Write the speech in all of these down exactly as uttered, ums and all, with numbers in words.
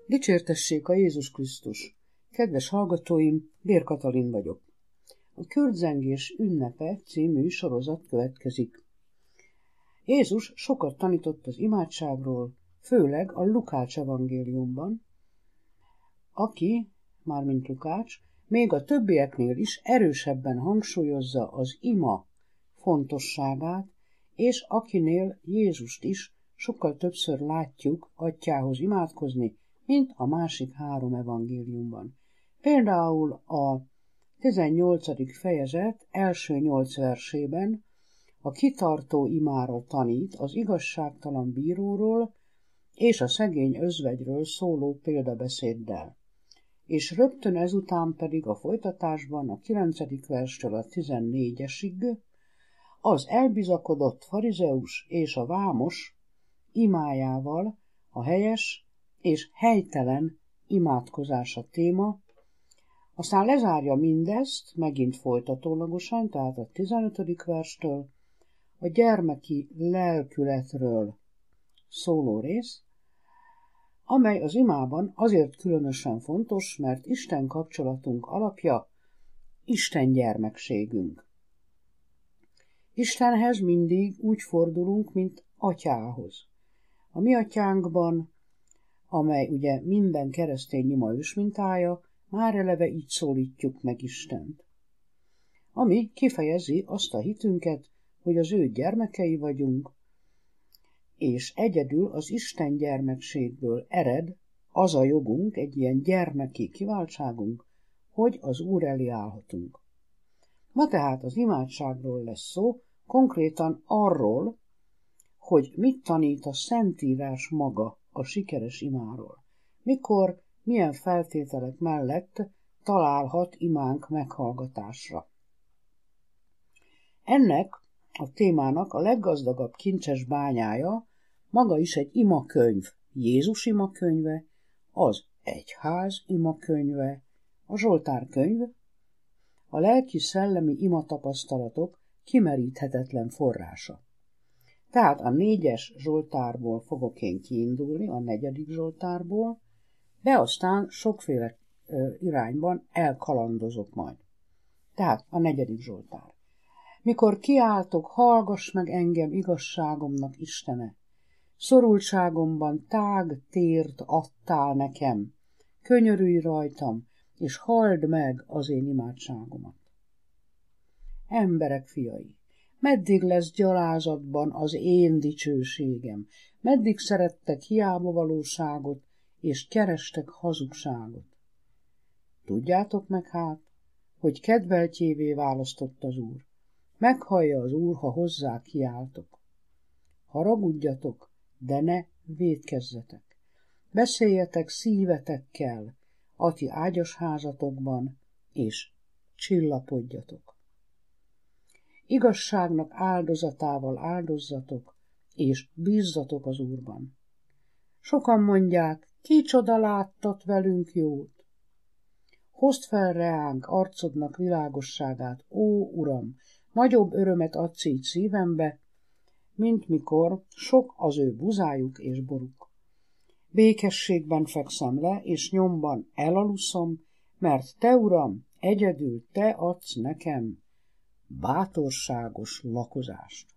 Dicsértessék a Jézus Krisztus! Kedves hallgatóim, Bér Katalin vagyok. A Kürtzengés ünnepe című sorozat következik. Jézus sokat tanított az imádságról, főleg a Lukács evangéliumban, aki, mármint Lukács, még a többieknél is erősebben hangsúlyozza az ima fontosságát, és akinél Jézust is sokkal többször látjuk atyához imádkozni, mint a másik három evangéliumban. Például a tizennyolcadik fejezet első nyolc versében a kitartó imára tanít az igazságtalan bíróról és a szegény özvegyről szóló példabeszéddel. És rögtön ezután pedig a folytatásban a kilencedik verstől a tizennégyesig az elbizakodott farizeus és a vámos imájával a helyes és helytelen imádkozás a téma, aztán lezárja mindezt, megint folytatólagosan, tehát a tizenötödik verstől a gyermeki lelkületről szóló rész, amely az imában azért különösen fontos, mert Isten kapcsolatunk alapja Isten gyermekségünk. Istenhez mindig úgy fordulunk, mint atyához. A mi atyánkban, amely ugye minden keresztény ima ősmintája, már eleve így szólítjuk meg Istent. Ami kifejezi azt a hitünket, hogy az ő gyermekei vagyunk, és egyedül az Isten gyermekségből ered az a jogunk, egy ilyen gyermeki kiváltságunk, hogy az Úr elé állhatunk. Ma tehát az imádságról lesz szó, konkrétan arról, hogy mit tanít a Szentírás maga a sikeres imáról. Mikor, milyen feltételek mellett találhat imánk meghallgatásra. Ennek a témának a leggazdagabb kincses bányája maga is egy imakönyv, Jézus imakönyve, az egyház imakönyve, a Zsoltár könyv, a lelki-szellemi imatapasztalatok kimeríthetetlen forrása. Tehát a négyes Zsoltárból fogok én kiindulni, a negyedik Zsoltárból, de aztán sokféle ö, irányban elkalandozok majd. Tehát a negyedik Zsoltár. Mikor kiáltok, hallgass meg engem igazságomnak, Istene! Szorultságomban tág tért adtál nekem, könyörülj rajtam, és halld meg az én imádságomat. Emberek fiai, meddig lesz gyalázatban az én dicsőségem? Meddig szerettek hiába valóságot, és kerestek hazugságot? Tudjátok meg hát, hogy kedveltjévé választott az Úr. Meghallja az Úr, ha hozzá kiáltok. Haragudjatok, de ne vétkezzetek. Beszéljetek szívetekkel a ti ágyas házatokban, és csillapodjatok. Igazságnak áldozatával áldozzatok, és bízzatok az Úrban. Sokan mondják, kicsoda láttat velünk jót. Hozd fel reánk arcodnak világosságát, ó Uram, nagyobb örömet adsz így szívembe, mint mikor sok az ő buzájuk és boruk. Békességben fekszem le, és nyomban elaluszom, mert te, Uram, egyedül te adsz nekem bátorságos lakozást.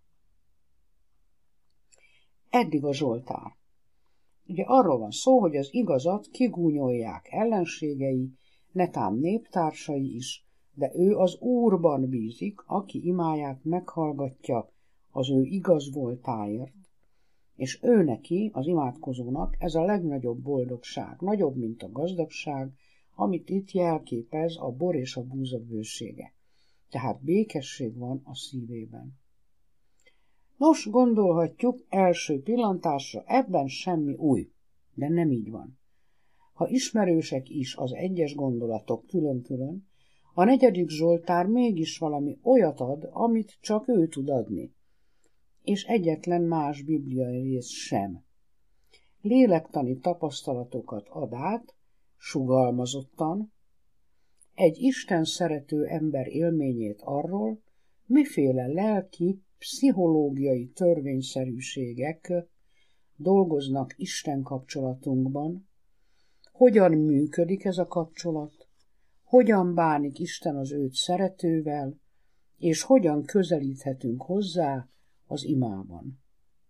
Eddig a Zsoltár. Ugye arról van szó, hogy az igazat kigúnyolják ellenségei, netán néptársai is, de ő az Úrban bízik, aki imáját meghallgatja az ő igaz voltáért, és ő neki, az imádkozónak ez a legnagyobb boldogság, nagyobb, mint a gazdagság, amit itt jelképez a bor és a búza bősége. Tehát békesség van a szívében. Nos, gondolhatjuk első pillantásra, ebben semmi új, de nem így van. Ha ismerősek is az egyes gondolatok külön-külön, a negyedik Zsoltár mégis valami olyat ad, amit csak ő tud adni, és egyetlen más bibliai rész sem. Lélektani tapasztalatokat ad át, sugalmazottan, egy Isten szerető ember élményét arról, miféle lelki, pszichológiai törvényszerűségek dolgoznak Isten kapcsolatunkban, hogyan működik ez a kapcsolat, hogyan bánik Isten az őt szeretővel, és hogyan közelíthetünk hozzá az imában.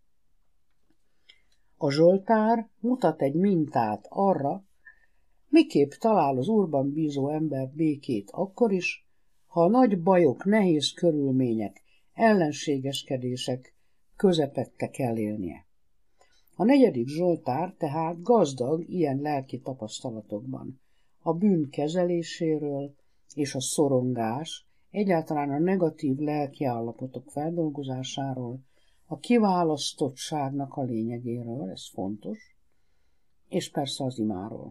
A Zsoltár mutat egy mintát arra, miképp talál az Úrban bízó ember békét akkor is, ha a nagy bajok, nehéz körülmények, ellenségeskedések közepette kell élnie. A negyedik Zsoltár tehát gazdag ilyen lelki tapasztalatokban, a bűn kezeléséről és a szorongás, egyáltalán a negatív lelki állapotok feldolgozásáról, a kiválasztottságnak a lényegéről, ez fontos, és persze az imáról.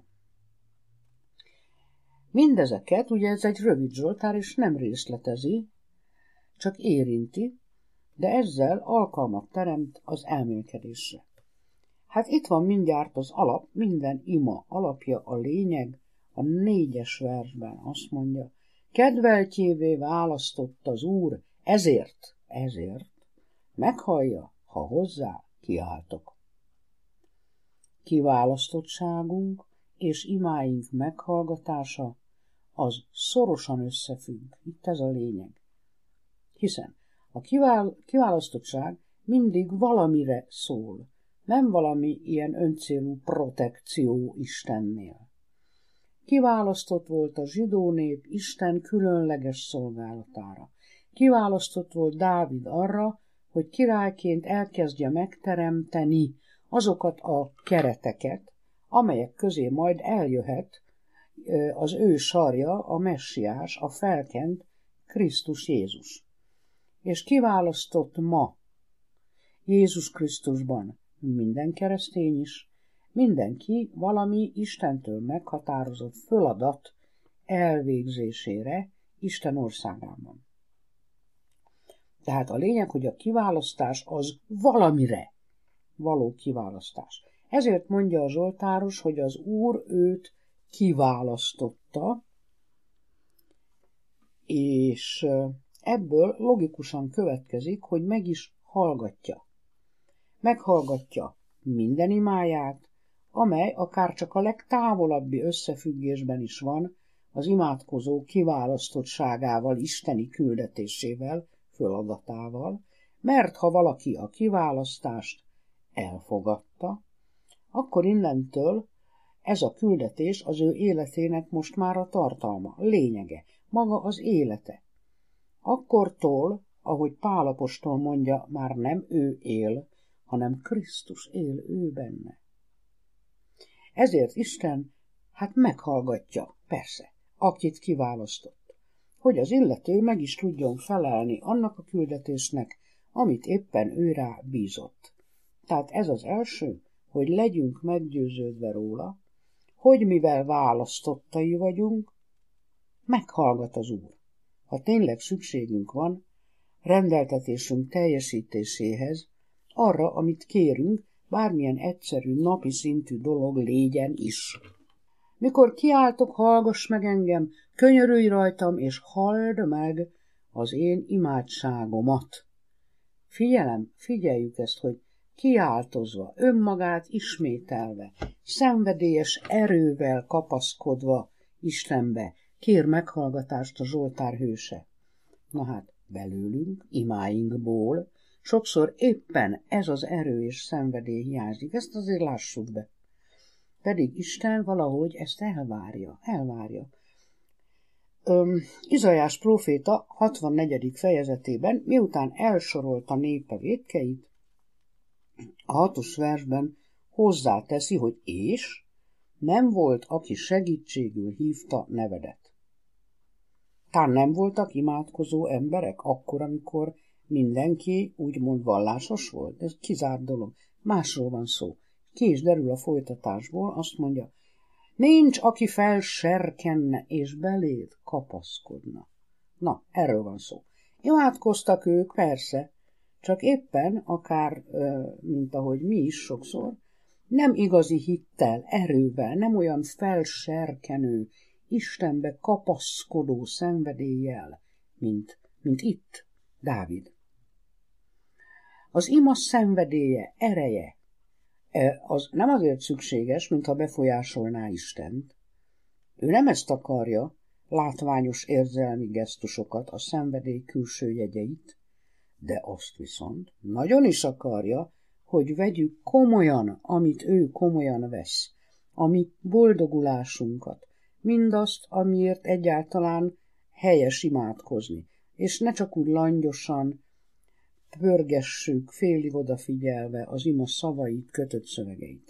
Mindezeket, ugye ez egy rövid Zsoltár, és nem részletezi, csak érinti, de ezzel alkalmat teremt az elmélkedésre. Hát itt van mindjárt az alap, minden ima alapja, a lényeg, a négyes versben azt mondja, kedveltjévé választott az Úr, ezért, ezért, meghallja, ha hozzá kiáltok. Kiválasztottságunk és imáink meghallgatása az szorosan összefügg, itt ez a lényeg. Hiszen a kivál, kiválasztottság mindig valamire szól, nem valami ilyen öncélú protekció Istennél. Kiválasztott volt a zsidó nép Isten különleges szolgálatára. Kiválasztott volt Dávid arra, hogy királyként elkezdje megteremteni azokat a kereteket, amelyek közé majd eljöhet az ő sarja, a messiás, a felkent Krisztus Jézus. És kiválasztott ma Jézus Krisztusban minden keresztény is, mindenki valami Istentől meghatározott feladat elvégzésére Isten országában. Tehát a lényeg, hogy a kiválasztás az valamire való kiválasztás. Ezért mondja a Zsoltáros, hogy az Úr őt kiválasztotta, és ebből logikusan következik, hogy meg is hallgatja. Meghallgatja minden imáját, amely akár csak a legtávolabbi összefüggésben is van az imádkozó kiválasztottságával, isteni küldetésével, feladatával, mert ha valaki a kiválasztást elfogadta, akkor innentől ez a küldetés az ő életének most már a tartalma, lényege, maga az élete. Akkortól, ahogy Pál apostol mondja, már nem ő él, hanem Krisztus él ő benne. Ezért Isten hát meghallgatja, persze, akit kiválasztott, hogy az illető meg is tudjon felelni annak a küldetésnek, amit éppen ő rá bízott. Tehát ez az első, hogy legyünk meggyőződve róla, hogy mivel választottai vagyunk, meghallgat az Úr. Ha tényleg szükségünk van rendeltetésünk teljesítéséhez, arra, amit kérünk, bármilyen egyszerű, napi szintű dolog légyen is. Mikor kiáltok, hallgass meg engem, könyörülj rajtam, és halld meg az én imádságomat. Figyelem, figyeljük ezt, hogy kiáltozva, önmagát ismételve, szenvedélyes erővel kapaszkodva Istenbe, kér meghallgatást a Zsoltár hőse. Na hát, belőlünk, imáinkból sokszor éppen ez az erő és szenvedély hiányzik, ezt azért lássuk be. Pedig Isten valahogy ezt elvárja, elvárja. Öm, Izaiás próféta hatvannegyedik fejezetében, miután elsorolta népe vétkeit, a hatos versben hozzáteszi, hogy és nem volt, aki segítségül hívta nevedet. Tán nem voltak imádkozó emberek akkor, amikor mindenki úgymond vallásos volt? Ez kizárt dolog. Másról van szó. Ki is derül a folytatásból, azt mondja, nincs, aki felserkenne és beléd kapaszkodna. Na, erről van szó. Imádkoztak ők, persze, csak éppen, akár, mint ahogy mi is sokszor, nem igazi hittel, erővel, nem olyan felserkenő, Istenbe kapaszkodó szenvedéllyel, mint, mint itt Dávid. Az ima szenvedélye, ereje Az nem azért szükséges, mintha befolyásolná Istent. Ő nem ezt akarja, látványos érzelmi gesztusokat, a szenvedély külső jegyeit, de azt viszont nagyon is akarja, hogy vegyük komolyan, amit ő komolyan vesz, a mi boldogulásunkat, mindazt, amiért egyáltalán helyes imádkozni, és ne csak úgy langyosan pörgessük, félig odafigyelve az ima szavait, kötött szövegeit.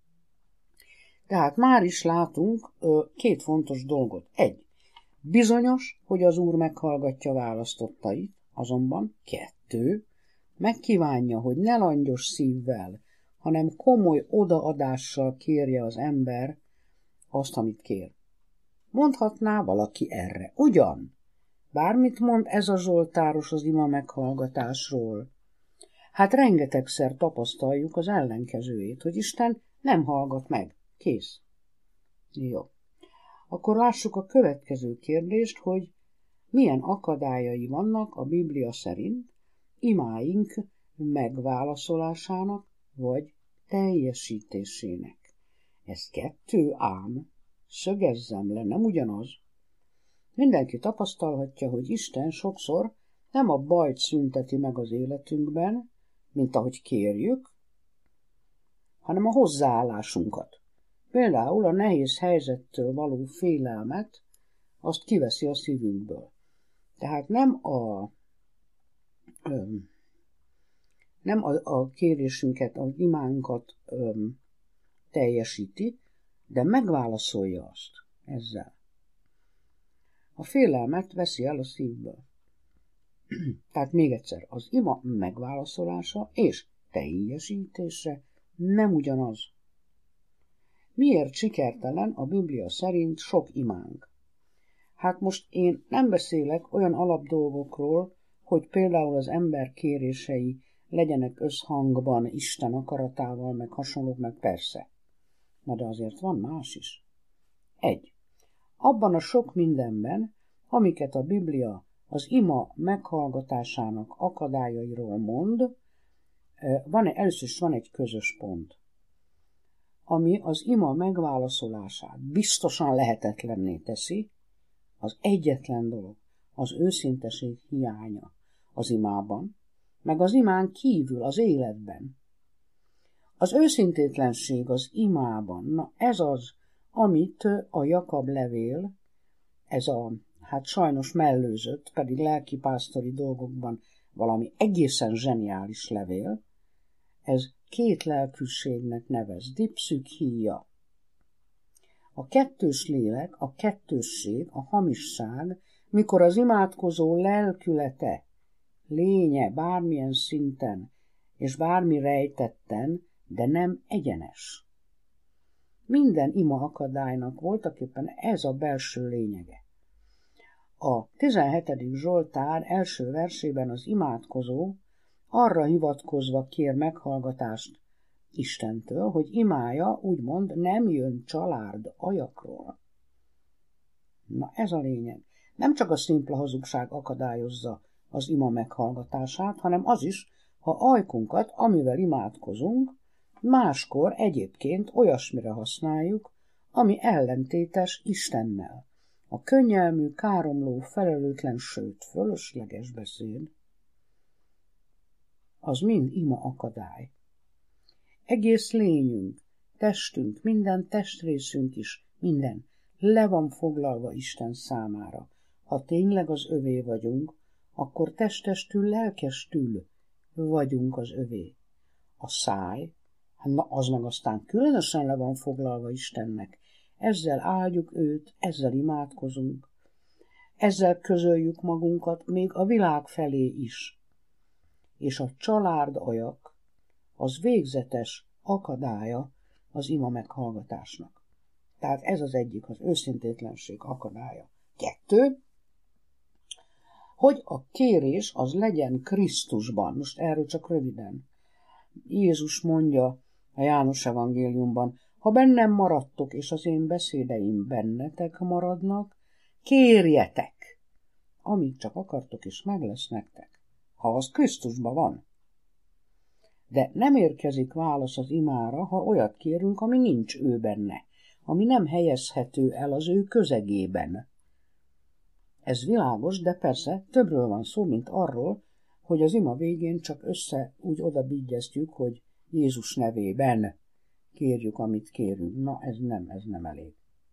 Tehát már is látunk ö, két fontos dolgot. Egy, bizonyos, hogy az Úr meghallgatja választottait, azonban kettő, megkívánja, hogy ne langyos szívvel, hanem komoly odaadással kérje az ember azt, amit kér. Mondhatná valaki erre, ugyan? Bármit mond ez a zsoltáros az ima meghallgatásról. Hát rengetegszer tapasztaljuk az ellenkezőjét, hogy Isten nem hallgat meg. Kész. Jó. Akkor lássuk a következő kérdést, hogy milyen akadályai vannak a Biblia szerint imáink megválaszolásának vagy teljesítésének. Ez kettő ám, szögezzem le, nem ugyanaz. Mindenki tapasztalhatja, hogy Isten sokszor nem a bajt szünteti meg az életünkben, mint ahogy kérjük, hanem a hozzáállásunkat. Például a nehéz helyzettől való félelmet azt kiveszi a szívünkből. Tehát nem a, öm, nem a, a kérésünket, az imánkat öm, teljesíti, de megválaszolja azt ezzel. A félelmet veszi el a szívből. Tehát még egyszer, az ima megválaszolása és teljesítése nem ugyanaz. Miért sikertelen a Biblia szerint sok imánk? Hát most én nem beszélek olyan alapdolgokról, hogy például az ember kérései legyenek összhangban Isten akaratával, meg hasonlók, meg persze. Na de azért van más is. Egy. Abban a sok mindenben, amiket a Biblia az ima meghallgatásának akadályairól mond, van, először is van egy közös pont, ami az ima megválaszolását biztosan lehetetlenné teszi. Az egyetlen dolog az őszinteség hiánya az imában, meg az imán kívül az életben. Az őszintétlenség az imában, na ez az, amit a Jakab levél, ez a, hát sajnos mellőzött, pedig lelkipásztori dolgokban valami egészen zseniális levél, ez két lelkűségnek nevez, dipszükhíja. A kettős lélek, a kettősség, a hamisság, mikor az imádkozó lelkülete, lénye bármilyen szinten és bármi rejtetten, de nem egyenes. Minden ima akadálynak voltaképpen ez a belső lényege. A tizenhetedik Zsoltár első versében az imádkozó arra hivatkozva kér meghallgatást Istentől, hogy imája úgymond nem jön csalárd ajakról. Na ez a lényeg. Nem csak a szimpla hazugság akadályozza az ima meghallgatását, hanem az is, ha ajkunkat, amivel imádkozunk, máskor egyébként olyasmire használjuk, ami ellentétes Istennel. A könnyelmű, káromló, felelőtlen, sőt, fölösleges beszéd, az mind ima akadály. Egész lényünk, testünk, minden testrészünk is, minden le van foglalva Isten számára. Ha tényleg az övé vagyunk, akkor testestül, lelkestül vagyunk az övé. A száj, na az meg aztán különösen le van foglalva Istennek. Ezzel áldjuk őt, ezzel imádkozunk, ezzel közöljük magunkat még a világ felé is. És a csalárdajak az végzetes akadálya az ima meghallgatásnak. Tehát ez az egyik, az őszintétlenség akadálya. Kettő, hogy a kérés az legyen Krisztusban. Most erről csak röviden. Jézus mondja a János evangéliumban, ha bennem maradtok, és az én beszédeim bennetek maradnak, kérjetek, amit csak akartok, és meg lesz nektek, ha az Krisztusban van. De nem érkezik válasz az imára, ha olyat kérünk, ami nincs ő benne, ami nem helyezhető el az ő közegében. Ez világos, de persze többről van szó, mint arról, hogy az ima végén csak össze úgy odabígyeztjük, hogy Jézus nevében kérjük, amit kérünk. Na, ez nem, ez nem elég.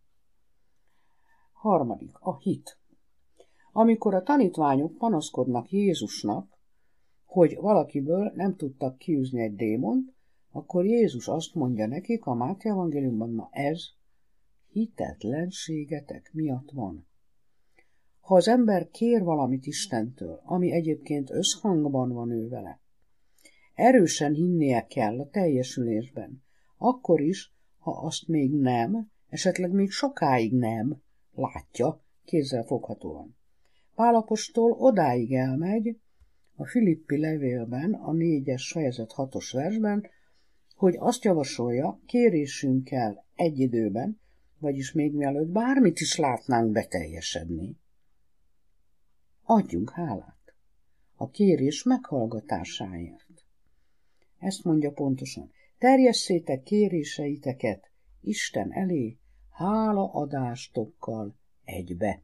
Harmadik, a hit. Amikor a tanítványok panaszkodnak Jézusnak, hogy valakiből nem tudtak kiűzni egy démont, akkor Jézus azt mondja nekik a Máté evangéliumban, na ez hitetlenségetek miatt van. Ha az ember kér valamit Istentől, ami egyébként összhangban van ő vele, erősen hinnie kell a teljesülésben, akkor is, ha azt még nem, esetleg még sokáig nem látja kézzelfoghatóan. Pál apostol odáig elmegy a Filippi levélben, a négyes fejezet hatos versben, hogy azt javasolja, kérésünkkel egy időben, vagyis még mielőtt bármit is látnánk beteljesedni, adjunk hálát a kérés meghallgatásáért. Ezt mondja pontosan. Terjesszétek kéréseiteket Isten elé hálaadástokkal egybe.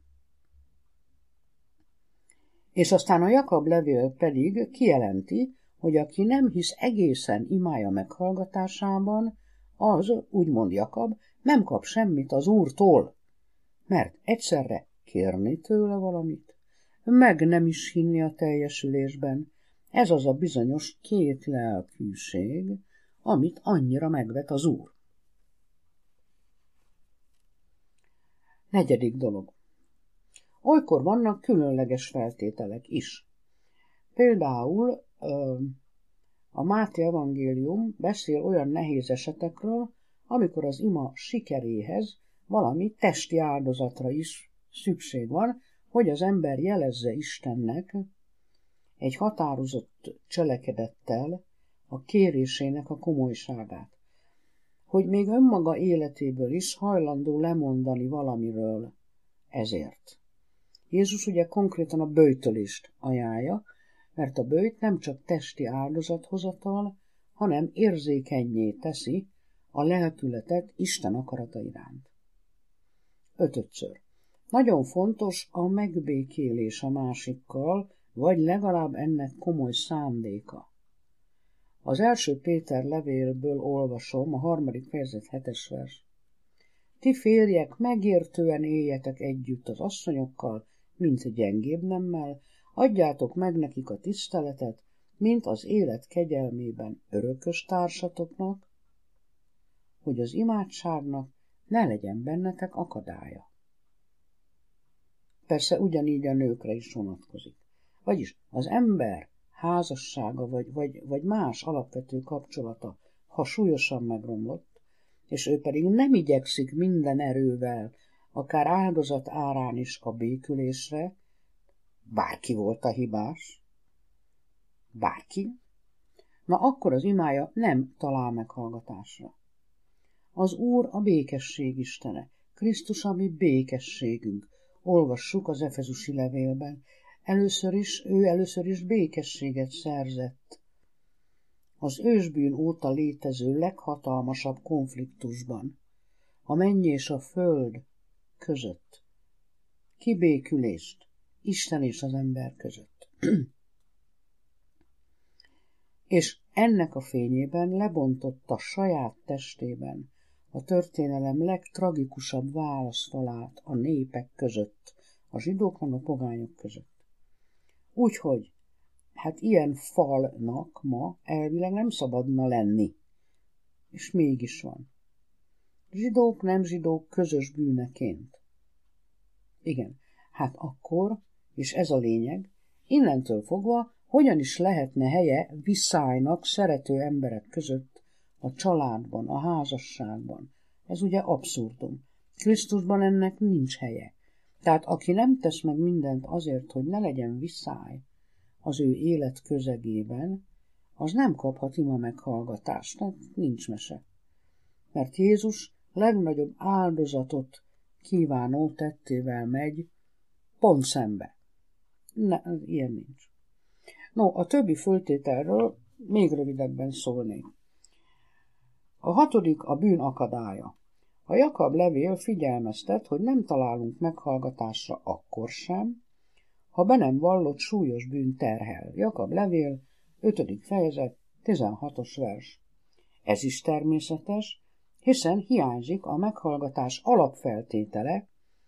És aztán a Jakab levél pedig kijelenti, hogy aki nem hisz egészen imája meghallgatásában, az, úgymond Jakab, nem kap semmit az Úrtól, mert egyszerre kérni tőle valamit, meg nem is hinni a teljesülésben. Ez az a bizonyos két lelkűség, amit annyira megvet az Úr. Negyedik dolog. Olykor vannak különleges feltételek is. Például a Máté evangélium beszél olyan nehéz esetekről, amikor az ima sikeréhez valami testi áldozatra is szükség van, hogy az ember jelezze Istennek egy határozott cselekedettel a kérésének a komolyságát, hogy még önmaga életéből is hajlandó lemondani valamiről ezért. Jézus ugye konkrétan a böjtölést ajánlja, mert a böjt nem csak testi áldozathozatal, hanem érzékennyé teszi a lelkületet Isten akarata iránt. Ötödször. Nagyon fontos a megbékélés a másikkal, vagy legalább ennek komoly szándéka. Az első Péter levélből olvasom, a harmadik fejezet hetes vers. Ti férjek, megértően éljetek együtt az asszonyokkal, mint gyengébb nemmel, adjátok meg nekik a tiszteletet, mint az élet kegyelmében örökös társatoknak, hogy az imádságnak ne legyen bennetek akadálya. Persze ugyanígy a nőkre is vonatkozik. Vagyis az ember házassága vagy, vagy, vagy más alapvető kapcsolata, ha súlyosan megromlott, és ő pedig nem igyekszik minden erővel, akár áldozat árán is a békülésre, bárki volt a hibás, bárki, na akkor az imája nem talál meghallgatásra. Az Úr a békesség istene, Krisztus a mi békességünk. Olvassuk az efezusi levélben. Először is, ő először is békességet szerzett az ősbűn óta létező leghatalmasabb konfliktusban, a menny és a föld között. Kibékülést Isten és az ember között. És ennek a fényében lebontotta saját testében a történelem legtragikusabb válaszfalát a népek között, a zsidók meg a pogányok között. Úgyhogy, hát ilyen falnak ma elvileg nem szabadna lenni, és mégis van. Zsidók, nem zsidók közös bűneként. Igen, hát akkor, és ez a lényeg, innentől fogva hogyan is lehetne helye viszálynak szerető emberek között a családban, a házasságban. Ez ugye abszurdum. Krisztusban ennek nincs helye. Tehát aki nem tesz meg mindent azért, hogy ne legyen viszály az ő élet közegében, az nem kaphat ima meghallgatást, tehát nincs mese. Mert Jézus legnagyobb áldozatot kívánó tettével megy pont szembe. Ne, ilyen nincs. No, a többi föltételről még rövidebben szólnék. A hatodik a bűn akadálya. A Jakab levél figyelmeztet, hogy nem találunk meghallgatásra akkor sem, ha be nem vallott súlyos bűn terhel. Jakab levél, ötödik fejezet, tizenhatos vers. Ez is természetes, hiszen hiányzik a meghallgatás alapfeltétele,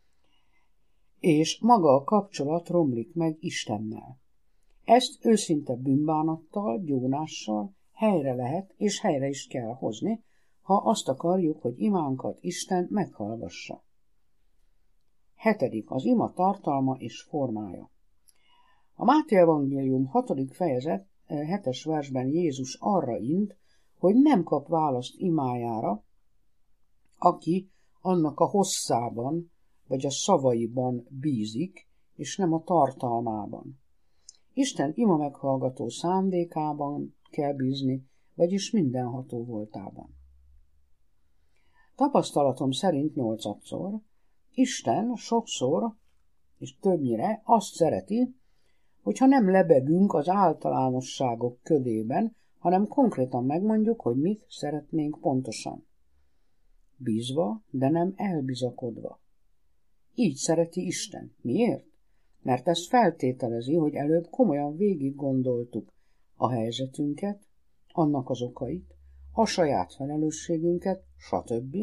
és maga a kapcsolat romlik meg Istennel. Ezt őszinte bűnbánattal, gyónással helyre lehet, és helyre is kell hozni, ha azt akarjuk, hogy imánkat Isten meghallgassa. Hetedik az ima tartalma és formája. A Máté evangélium hatodik fejezet hetes versben Jézus arra int, hogy nem kap választ imájára, aki annak a hosszában vagy a szavaiban bízik, és nem a tartalmában. Isten ima meghallgató szándékában kell bízni, vagyis mindenható voltában. Tapasztalatom szerint nyolcadszor Isten sokszor és többnyire azt szereti, hogyha nem lebegünk az általánosságok ködében, hanem konkrétan megmondjuk, hogy mit szeretnénk pontosan. Bízva, de nem elbizakodva. Így szereti Isten. Miért? Mert ez feltételezi, hogy előbb komolyan végig gondoltuk a helyzetünket, annak az okait, a saját felelősségünket, stb.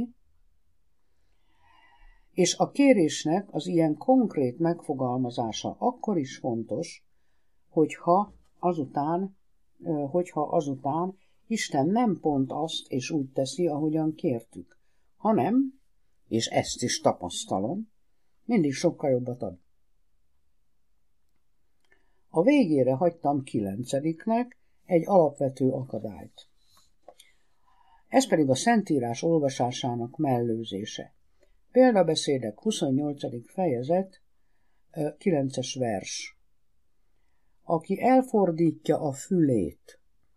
És a kérésnek az ilyen konkrét megfogalmazása akkor is fontos, hogyha azután, hogyha azután Isten nem pont azt és úgy teszi, ahogyan kértük, hanem, és ezt is tapasztalom, mindig sokkal jobbat ad. A végére hagytam kilencediknek egy alapvető akadályt. Ez pedig a Szentírás olvasásának mellőzése. Példabeszédek huszonnyolcadik fejezet, kilences vers. Aki elfordítja a fülét,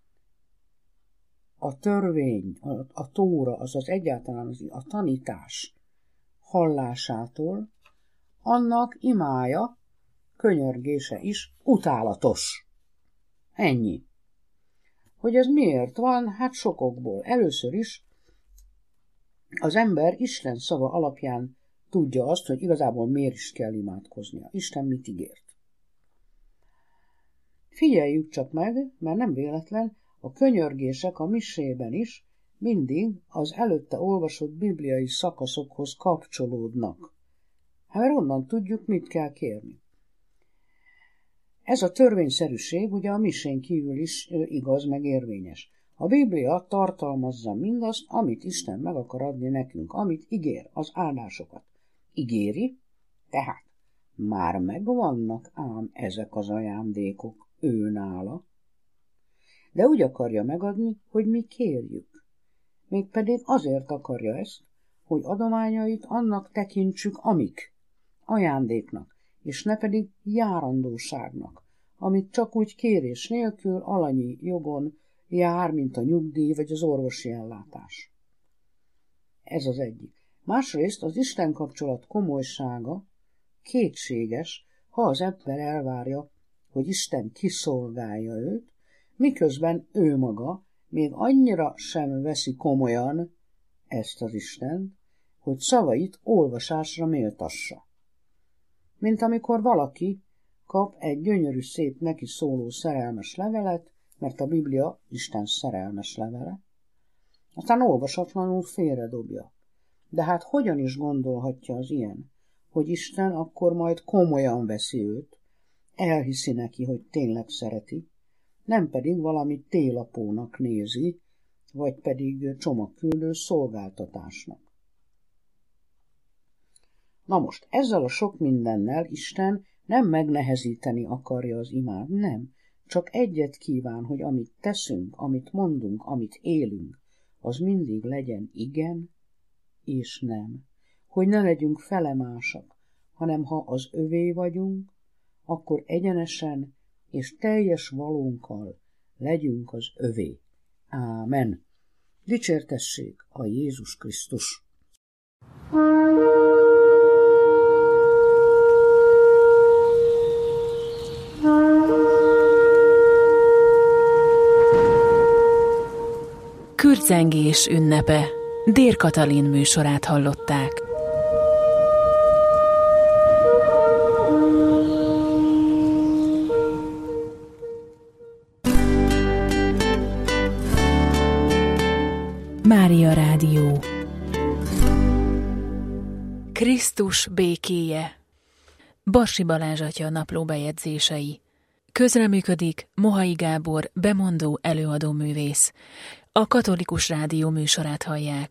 a törvény, a, a tóra, azaz egyáltalán az, a tanítás hallásától, annak imája, könyörgése is utálatos. Ennyi. Hogy ez miért van? Hát sokokból. Először is az ember Isten szava alapján tudja azt, hogy igazából miért is kell imádkoznia. Isten mit ígért. Figyeljük csak meg, mert nem véletlen, a könyörgések a misében is mindig az előtte olvasott bibliai szakaszokhoz kapcsolódnak. Hát mert onnan tudjuk, mit kell kérni. Ez a törvényszerűség ugye a misén kívül is igaz, meg érvényes. A Biblia tartalmazza mindazt, amit Isten meg akar adni nekünk, amit ígér, az áldásokat. Ígéri, tehát már megvannak ám ezek az ajándékok őnála, de úgy akarja megadni, hogy mi kérjük. Mégpedig azért akarja ezt, hogy adományait annak tekintsük, amik ajándéknak, és ne pedig járandóságnak, amit csak úgy kérés nélkül alanyi jogon jár, mint a nyugdíj vagy az orvosi ellátás. Ez az egyik. Másrészt az Isten kapcsolat komolysága kétséges, ha az ember elvárja, hogy Isten kiszolgálja őt, miközben ő maga még annyira sem veszi komolyan ezt az Istent, hogy szavait olvasásra méltassa. Mint amikor valaki kap egy gyönyörű szép neki szóló szerelmes levelet, mert a Biblia Isten szerelmes levele, aztán olvasatlanul félredobja. De hát hogyan is gondolhatja az ilyen, hogy Isten akkor majd komolyan veszi őt, elhiszi neki, hogy tényleg szereti, nem pedig valami télapónak nézi, vagy pedig csomagküldő szolgáltatásnak. Na most, ezzel a sok mindennel Isten nem megnehezíteni akarja az imát, nem. Csak egyet kíván, hogy amit teszünk, amit mondunk, amit élünk, az mindig legyen igen és nem. Hogy ne legyünk felemásak, hanem ha az övé vagyunk, akkor egyenesen és teljes valónkkal legyünk az övé. Ámen. Dicsértessék a Jézus Krisztus! Együttzengés ünnepe. Dér Katalin műsorát hallották. Mária Rádió. Krisztus békéje. Barsi Balázs atya naplóbejegyzései. Közreműködik Mohai Gábor, bemondó előadó művész. A Katolikus Rádió műsorát hallják.